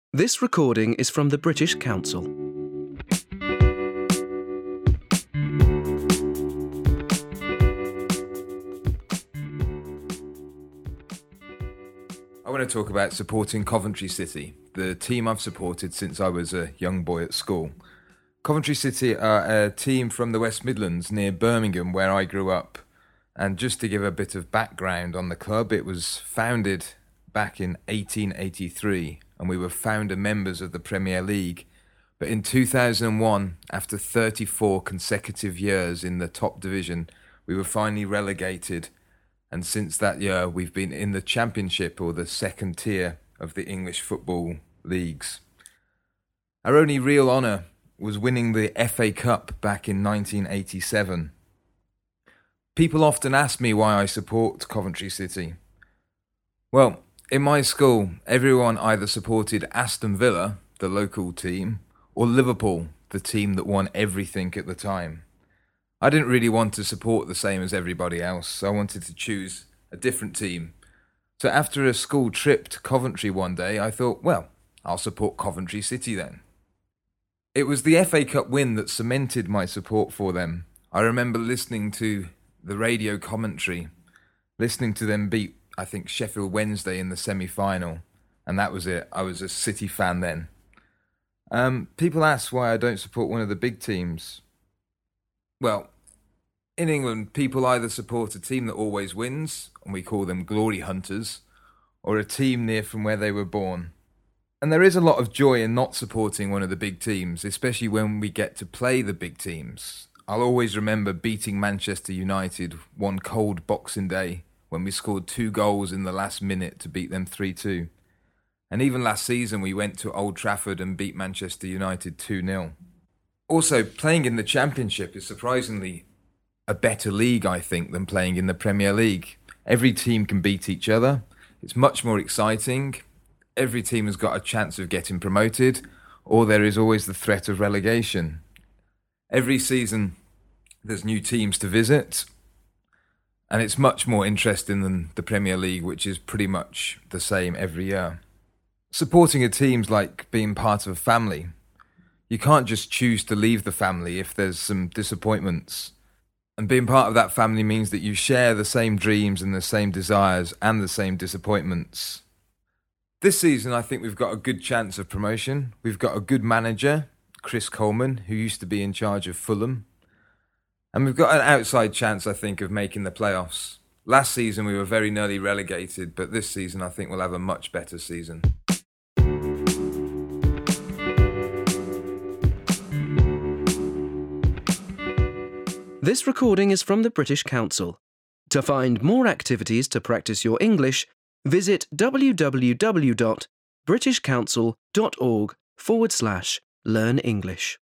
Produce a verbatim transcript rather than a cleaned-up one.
This recording is from the British Council. I want to talk about supporting Coventry City, the team I've supported since I was a young boy at school. Coventry City are a team from the West Midlands near Birmingham, where I grew up. And just to give a bit of background on the club, it was founded back in eighteen eighty-three, and we were founder members of the Premier League. But in two thousand one, after thirty-four consecutive years in the top division, we were finally relegated. And since that year, we've been in the Championship, or the second tier of the English football leagues. Our only real honour was winning the F A Cup back in nineteen eighty-seven. People often ask me why I support Coventry City. Well, in my school, everyone either supported Aston Villa, the local team, or Liverpool, the team that won everything at the time. I didn't really want to support the same as everybody else, so I wanted to choose a different team. So after a school trip to Coventry one day, I thought, well, I'll support Coventry City then. It was the F A Cup win that cemented my support for them. I remember listening to the radio commentary, listening to them beat, I think, Sheffield Wednesday in the semi-final, and that was it. I was a City fan then. Um, people ask why I don't support one of the big teams. Well, in England, people either support a team that always wins, and we call them glory hunters, or a team near from where they were born. And there is a lot of joy in not supporting one of the big teams, especially when we get to play the big teams. I'll always remember beating Manchester United one cold Boxing Day when we scored two goals in the last minute to beat them three two. And even last season we went to Old Trafford and beat Manchester United two nil. Also, playing in the Championship is surprisingly a better league, I think, than playing in the Premier League. Every team can beat each other. It's much more exciting. Every team has got a chance of getting promoted, or there is always the threat of relegation. Every season there's new teams to visit, and it's much more interesting than the Premier League, which is pretty much the same every year. Supporting a team's like being part of a family. You can't just choose to leave the family if there's some disappointments. And being part of that family means that you share the same dreams and the same desires and the same disappointments. This season, I think we've got a good chance of promotion. We've got a good manager, Chris Coleman, who used to be in charge of Fulham. And we've got an outside chance, I think, of making the playoffs. Last season, we were very nearly relegated, but this season, I think we'll have a much better season. This recording is from the British Council. To find more activities to practice your English, visit www.britishcouncil.org forward slash learn English.